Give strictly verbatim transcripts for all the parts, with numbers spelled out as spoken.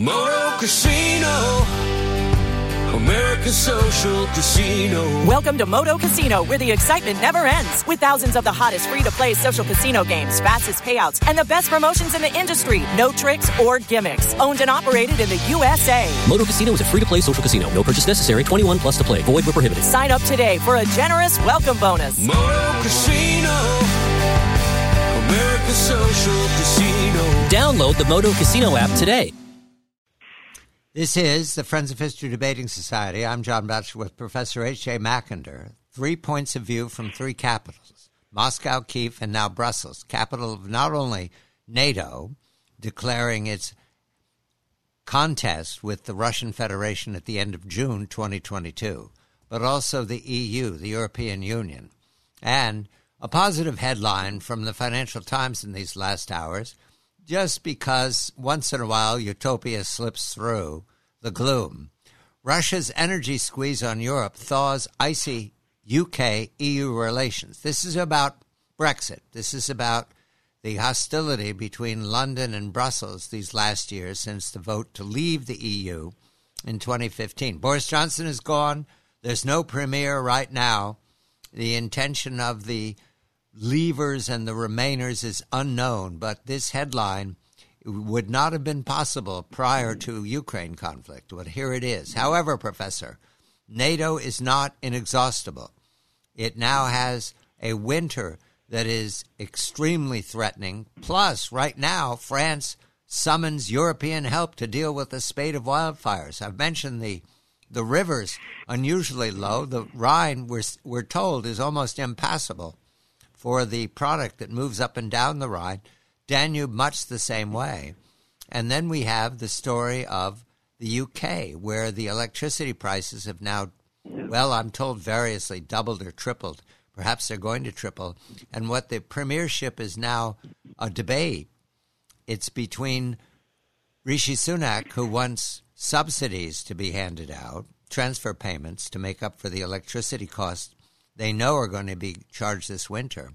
Moto Casino, American Social Casino. Welcome to Moto Casino, where the excitement never ends. With thousands of the hottest free-to-play social casino games, fastest payouts, and the best promotions in the industry. No tricks or gimmicks. Owned and operated in the U S A. Moto Casino is a free-to-play social casino. No purchase necessary. twenty-one plus to play. Void where prohibited. Sign up today for a generous welcome bonus. Moto Casino, American Social Casino. Download the Moto Casino app today. This is the Friends of History Debating Society. I'm John Batchelor with Professor H J Mackinder. Three points of view from three capitals, Moscow, Kiev, and now Brussels, capital of not only NATO, declaring its contest with the Russian Federation at the end of June twenty twenty-two, but also the E U, the European Union. And a positive headline from the Financial Times in these last hours, just because once in a while utopia slips through the gloom. Russia's energy squeeze on Europe thaws icy U K E U relations. This is about Brexit. This is about the hostility between London and Brussels these last years since the vote to leave the E U in twenty fifteen. Boris Johnson is gone. There's no premier right now. The intention of the leavers and the remainers is unknown, but this headline would not have been possible prior to Ukraine conflict. But here it is. However, Professor, NATO is not inexhaustible. It now has a winter that is extremely threatening. Plus, right now, France summons European help to deal with the spate of wildfires. I've mentioned the the rivers unusually low. The Rhine, we're, we're told, is almost impassable for the product that moves up and down the Rhine. Danube much the same way. And then we have the story of the U K, where the electricity prices have now, well, I'm told variously doubled or tripled. Perhaps they're going to triple. And what the premiership is now a debate. It's between Rishi Sunak, who wants subsidies to be handed out, transfer payments to make up for the electricity costs they know are going to be charged this winter,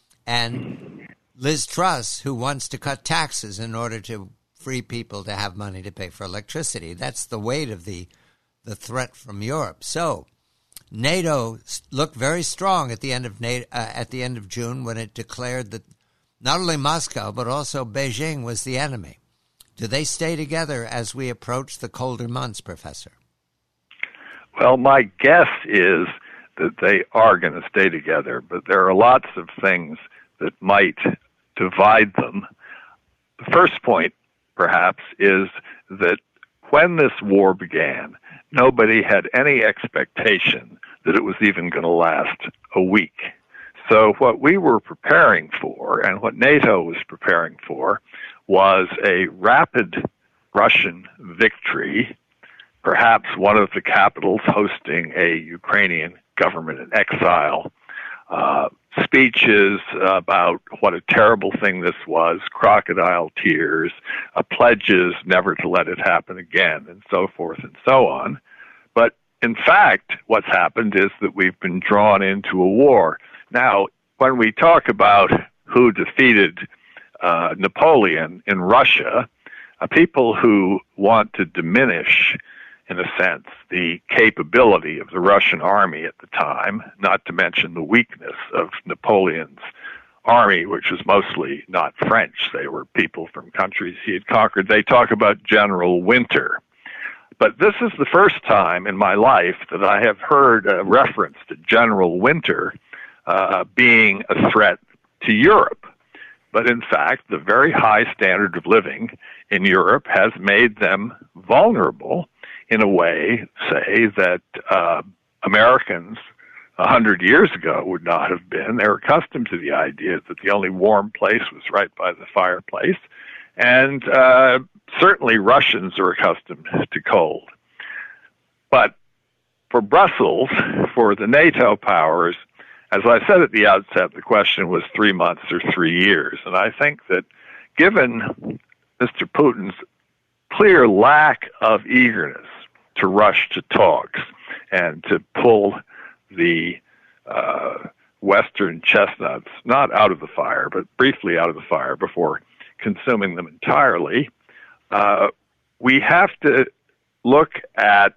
and Liz Truss, who wants to cut taxes in order to free people to have money to pay for electricity. That's the weight of the the threat from Europe. So NATO looked very strong at the end of NATO, uh, at the end of June when it declared that not only Moscow but also Beijing was the enemy. Do they stay together as we approach the colder months, Professor? Well, my guess is that they are going to stay together, but there are lots of things that might divide them. The first point, perhaps, is that when this war began, nobody had any expectation that it was even going to last a week. So what we were preparing for, and what NATO was preparing for, was a rapid Russian victory, perhaps one of the capitals hosting a Ukrainian government in exile, uh, speeches about what a terrible thing this was, crocodile tears, uh, pledges never to let it happen again, and so forth and so on. But in fact, what's happened is that we've been drawn into a war. Now, when we talk about who defeated uh, Napoleon in Russia, uh, people who want to diminish, in a sense, the capability of the Russian army at the time, not to mention the weakness of Napoleon's army, which was mostly not French. They were people from countries he had conquered. They talk about General Winter. But this is the first time in my life that I have heard a reference to General Winter uh, being a threat to Europe. But in fact, the very high standard of living in Europe has made them vulnerable in a way, say, that uh, Americans a hundred years ago would not have been. They're accustomed to the idea that the only warm place was right by the fireplace. And uh, certainly Russians are accustomed to cold. But for Brussels, for the NATO powers, as I said at the outset, the question was three months or three years. And I think that given Mister Putin's clear lack of eagerness to rush to talks and to pull the uh, Western chestnuts, not out of the fire, but briefly out of the fire before consuming them entirely, uh, we have to look at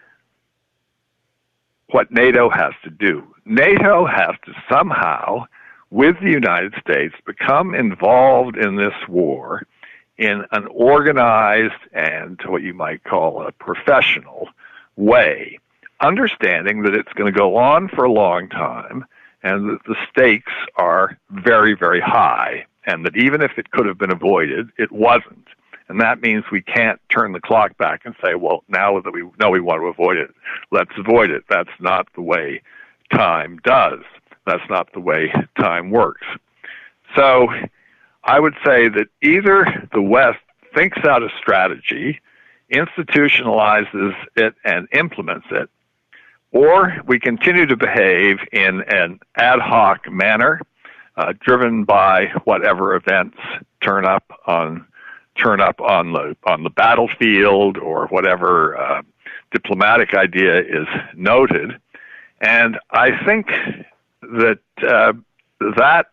what NATO has to do. NATO has to somehow, with the United States, become involved in this war in an organized and what you might call a professional way, understanding that it's going to go on for a long time and that the stakes are very, very high, and that even if it could have been avoided, it wasn't. And that means we can't turn the clock back and say, well, now that we know we want to avoid it, let's avoid it. That's not the way time does. That's not the way time works. So I would say that either the West thinks out a strategy, institutionalizes it, and implements it, or we continue to behave in an ad hoc manner, uh, driven by whatever events turn up on turn up on the on the battlefield, or whatever uh, diplomatic idea is noted. And I think that uh, that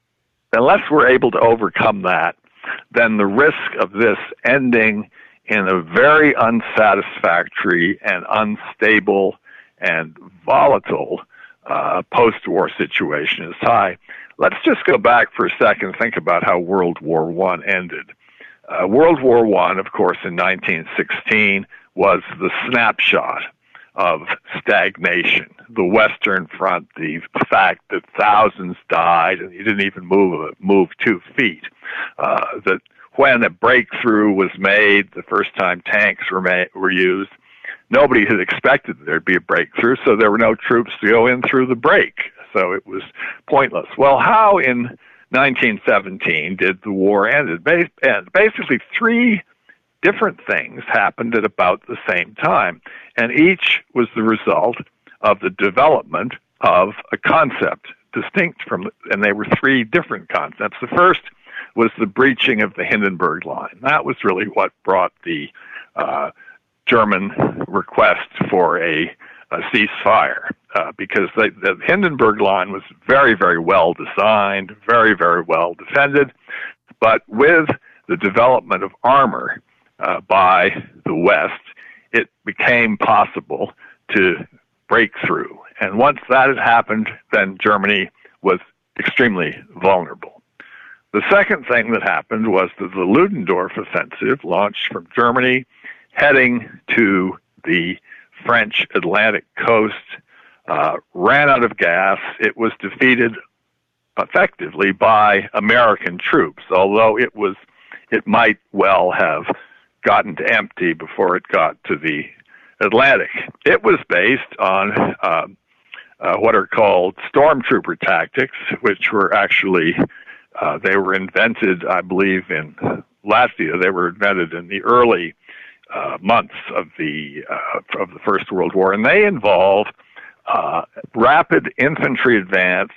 unless we're able to overcome that, then the risk of this ending in a very unsatisfactory and unstable and volatile uh, post-war situation is high. Let's just go back for a second and think about how World War One ended. Uh, World War One, of course, in nineteen sixteen, was the snapshot of stagnation. The Western Front, the fact that thousands died and you didn't even move move two feet. Uh, that when a breakthrough was made, the first time tanks were ma- were used, nobody had expected there'd be a breakthrough, so there were no troops to go in through the break. So it was pointless. Well, how in nineteen seventeen did the war end? Basically, three different things happened at about the same time, and each was the result of the development of a concept distinct from, and they were three different concepts. The first was the breaching of the Hindenburg Line. That was really what brought the uh, German request for a, a ceasefire, uh, because they, the Hindenburg Line was very, very well designed, very, very well defended, but with the development of armor uh, by the West, it became possible to break through. And once that had happened, then Germany was extremely vulnerable. The second thing that happened was that the Ludendorff offensive, launched from Germany, heading to the French Atlantic coast, uh, ran out of gas. It was defeated effectively by American troops, although it was it might well have gotten to empty before it got to the Atlantic. It was based on uh, uh, what are called stormtrooper tactics, which were actually uh, they were invented, I believe, in Latvia. They were invented in the early Uh, months of the uh, of the First World War, and they involve uh, rapid infantry advance,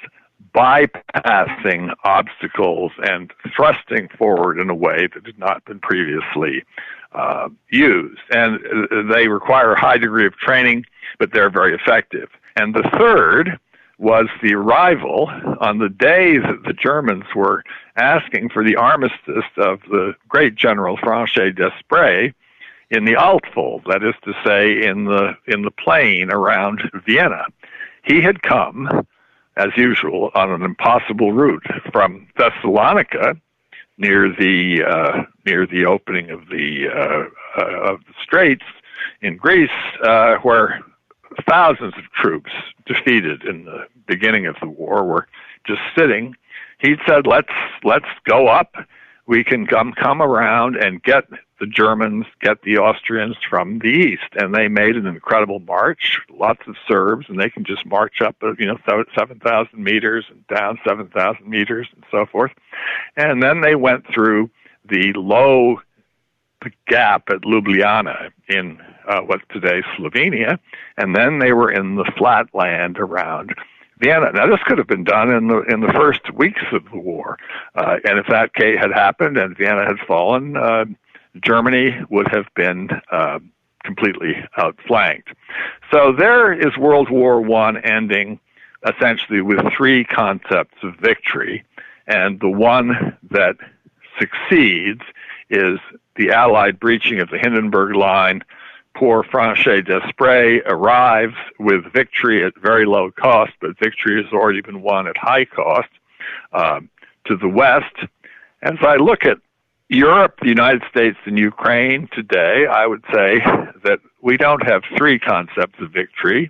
bypassing obstacles, and thrusting forward in a way that had not been previously uh, used. And uh, they require a high degree of training, but they're very effective. And the third was the arrival on the day that the Germans were asking for the armistice of the great General Franchet d'Esprit in the Altfold, that is to say, in the in the plain around Vienna. He had come, as usual, on an impossible route from Thessalonica, near the uh, near the opening of the uh, uh, of the Straits in Greece, uh, where thousands of troops defeated in the beginning of the war were just sitting. He said, "Let's let's go up. We can come come around and get the Germans, get the Austrians from the east." And they made an incredible march, lots of Serbs, and they can just march up, you know, seven thousand meters and down seven thousand meters and so forth. And then they went through the low the gap at Ljubljana in uh, what's today Slovenia, and then they were in the flat land around Vienna. Now, this could have been done in the in the first weeks of the war, uh, and if that had happened and Vienna had fallen, uh, Germany would have been uh, completely outflanked. So there is World War One ending essentially with three concepts of victory, and the one that succeeds is the Allied breaching of the Hindenburg Line, poor Franchet d'Esprit arrives with victory at very low cost, but victory has already been won at high cost uh, to the West. As I look at Europe, the United States, and Ukraine today, I would say that we don't have three concepts of victory.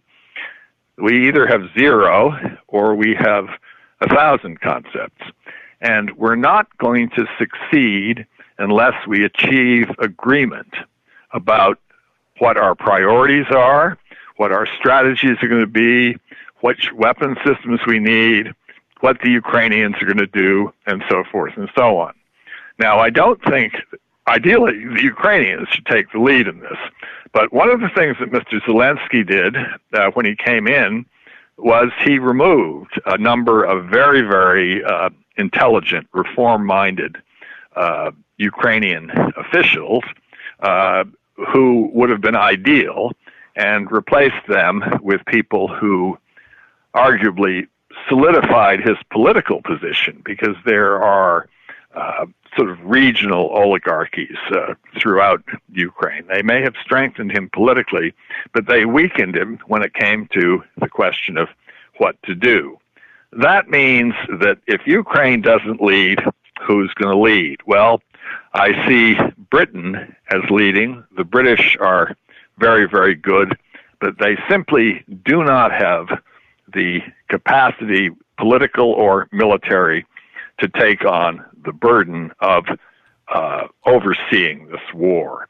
We either have zero or we have a thousand concepts. And we're not going to succeed unless we achieve agreement about what our priorities are, what our strategies are going to be, which weapon systems we need, what the Ukrainians are going to do, and so forth and so on. Now, I don't think, ideally, the Ukrainians should take the lead in this. But one of the things that Mister Zelensky did uh, when he came in was he removed a number of very, very uh, intelligent, reform-minded uh, Ukrainian officials uh, who would have been ideal, and replaced them with people who arguably solidified his political position, because there are uh, sort of regional oligarchies uh, throughout Ukraine. They may have strengthened him politically, but they weakened him when it came to the question of what to do. That means that if Ukraine doesn't lead, who's going to lead? Well, I see Britain as leading. The British are very, very good, but they simply do not have the capacity, political or military, to take on the burden of uh, overseeing this war.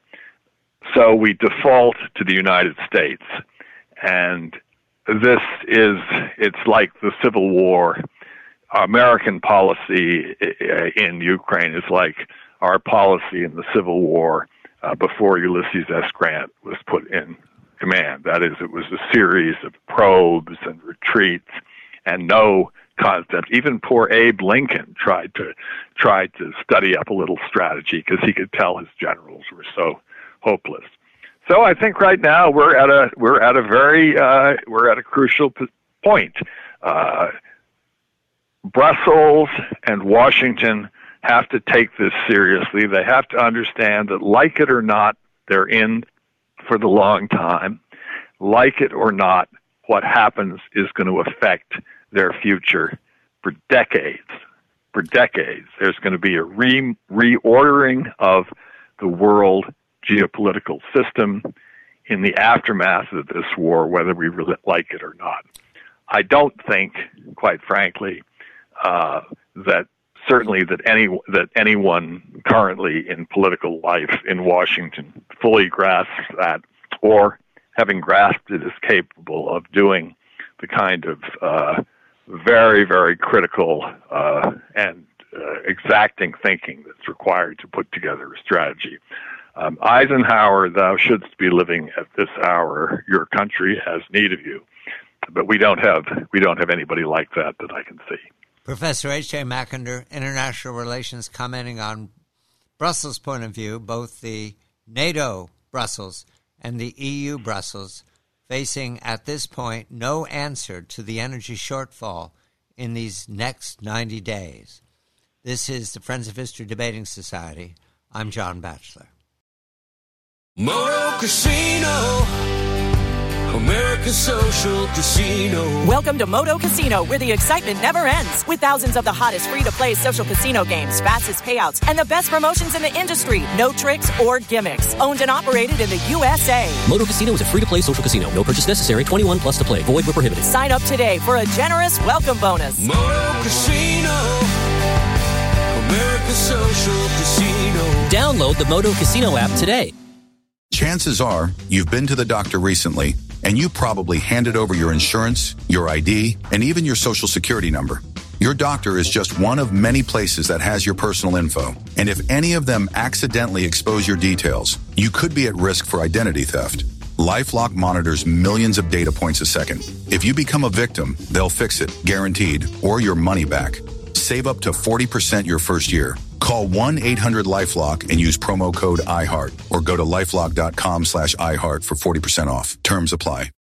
So we default to the United States. And this is, it's like the Civil War. American policy in Ukraine is like our policy in the Civil War uh, before Ulysses S. Grant was put in command. That is, it was a series of probes and retreats and no concept. Even poor Abe Lincoln tried to tried to study up a little strategy because he could tell his generals were so hopeless. So I think right now we're at a we're at a very uh, we're at a crucial p- point. Uh, Brussels and Washington have to take this seriously. They have to understand that, like it or not, they're in for the long time. Like it or not, what happens is going to affect their future for decades. For decades, there's going to be a re- reordering of the world geopolitical system in the aftermath of this war, whether we really like it or not. I don't think, quite frankly, uh, that certainly that any that anyone currently in political life in Washington fully grasps that, or having grasped it, is capable of doing the kind of uh, very, very critical uh, and uh, exacting thinking that's required to put together a strategy. Um, Eisenhower, thou shouldst be living at this hour. Your country has need of you. But we don't have we don't have anybody like that that I can see. Professor H J. Mackinder, International Relations, commenting on Brussels' point of view, both the NATO Brussels and the E U Brussels facing at this point no answer to the energy shortfall in these next ninety days. This is the Friends of History Debating Society. I'm John Batchelor. Moto Casino, American Social Casino. Welcome to Moto Casino, where the excitement never ends. With thousands of the hottest free-to-play social casino games, fastest payouts, and the best promotions in the industry. No tricks or gimmicks. Owned and operated in the U S A. Moto Casino is a free-to-play social casino. No purchase necessary. twenty-one plus to play. Void where prohibited. Sign up today for a generous welcome bonus. Moto Casino, American Social Casino. Download the Moto Casino app today. Chances are you've been to the doctor recently, and you probably handed over your insurance, your I D, and even your social security number. Your doctor is just one of many places that has your personal info. And if any of them accidentally expose your details, you could be at risk for identity theft. LifeLock monitors millions of data points a second. If you become a victim, they'll fix it, guaranteed, or your money back. Save up to forty percent your first year. Call one eight hundred LifeLock and use promo code iHeart, or go to lifelock dot com slash iHeart for forty percent off. Terms apply.